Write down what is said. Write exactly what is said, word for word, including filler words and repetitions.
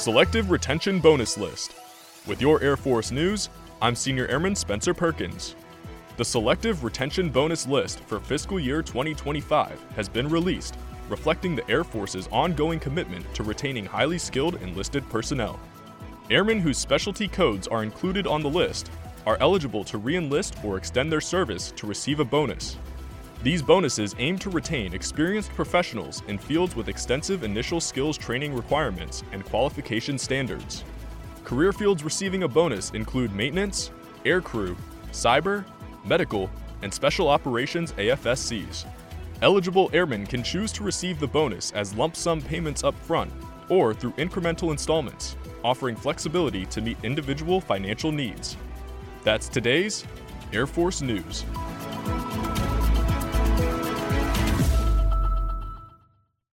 Selective Retention Bonus List. With your Air Force news, I'm Senior Airman Spencer Perkins. The Selective Retention Bonus List for fiscal year twenty twenty-five has been released, reflecting the Air Force's ongoing commitment to retaining highly skilled enlisted personnel. Airmen whose specialty codes are included on the list are eligible to re-enlist or extend their service to receive a bonus. These bonuses aim to retain experienced professionals in fields with extensive initial skills training requirements and qualification standards. Career fields receiving a bonus include maintenance, aircrew, cyber, medical, and special operations A F S Cs. Eligible airmen can choose to receive the bonus as lump sum payments up front or through incremental installments, offering flexibility to meet individual financial needs. That's today's Air Force News.